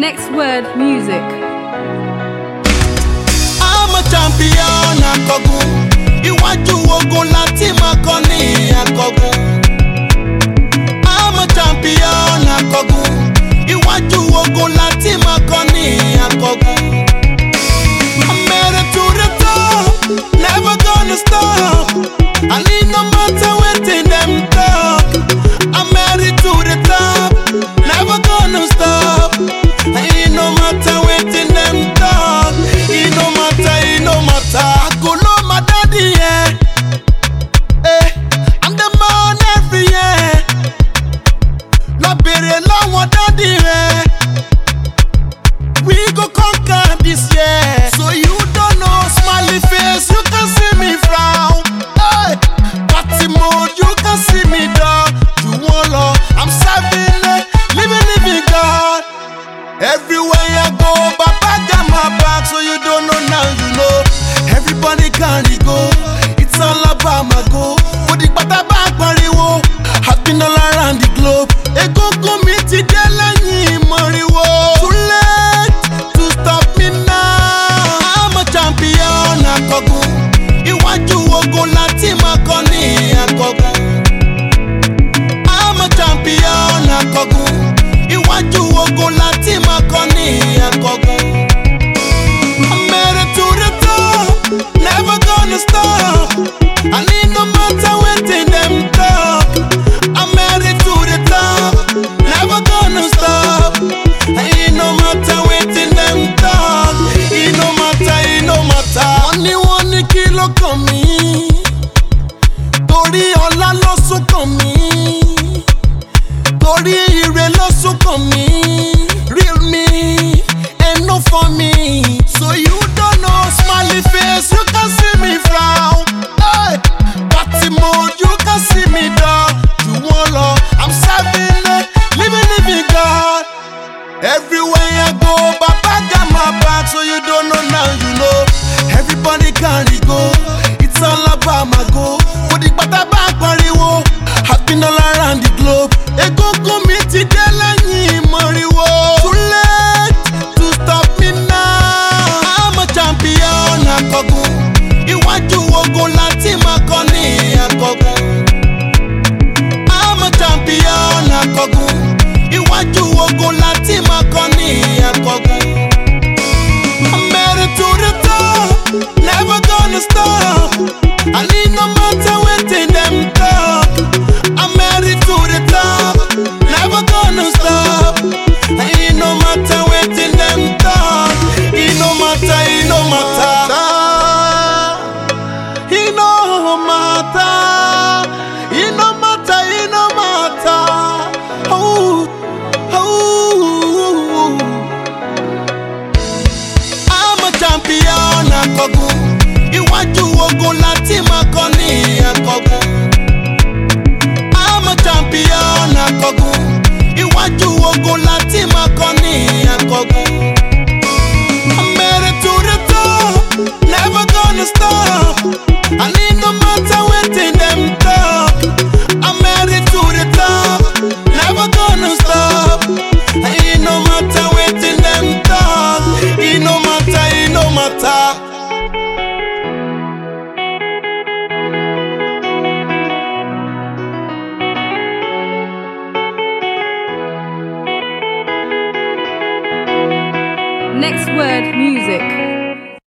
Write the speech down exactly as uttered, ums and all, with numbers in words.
Next Word Music. I'm a champion akọgun, iwájú ogun láti máa kọ́ ní akọgun. I'm a champion akọgun, iwájú ogun láti máa kọ́ ní akọgun. I'm headed to the top, never gonna stop. I need no matter wetin dem talk. I'm headed to the top, never gonna stop. I need no matter wetin dem talk. It no matter, it no matter. I go know my daddy, yeah. Hey, I'm the man every year. Lọ bèrè lọ́wọ́ daddy rẹ̀. We go conquer this year. So you don't know, smiley face, you can see me frown. Hey, party mode, you can see me down. You want love, I'm serving it, living, living God. Everywhere I go, Baba got my back, so you don't know now, you know. Everybody can go, it's all about my goal. Put the butter back, pariwo. I've been all around the globe. Ego committee, de lanyi moriwo. Too late to stop me now. I'm a champion akọgun, iwájú ogun láti máa kọ́ ní akọgun. I'm a champion akọgun, iwájú ogun láti máa kọ́ ní akọgun. I'm headed to the top, never gonna stop. I need no matter wetin dem talk. I'm headed to the top, never gonna stop. I need no matter wetin dem talk. It no matter, it no matter. Wọ́n ní wọ́n ní kí ló kàn mí, torí ọlá ló sún kàn mí, torí ire ló sún kàn mí. Real me and no for me. So you don't know, smiley face, you can see me frown. Hey, party mode, you can see me down. You want love, I'm serving it, living, living God. Everywhere I go, Baba got my back, so you don't know now, you know. Everybody can go, it's all about my goal. Put the butter back, pariwo. I've been all around the globe. Ego committee, de lanyi moriwo. Too late to stop me now. I'm a champion akọgun, iwájú ogun láti máa kọ́ ní akọgun. I'm a champion akọgun, iwájú ogun láti máa kọ́ ní akọgun. I'm headed to the top, never gonna stop. I need no matter wetin dem talk. I'm headed to the top, never gonna stop. I need no matter wetin dem talk. It no matter, it no matter. It no matter. It no matter, it no matter. Oh, oh. I'm a champion akọgun, iwájú ogun láti máa kọ́ ní akọgun. I'm a champion akọgun, iwájú ogun láti máa kọ́ ní akọgun. I'm headed to the top, never gonna stop. I need no matter wetin dem talk. I'm headed to the top, never gonna stop. I need no matter wetin dem talk. It no matter, it no matter. Next Word Music.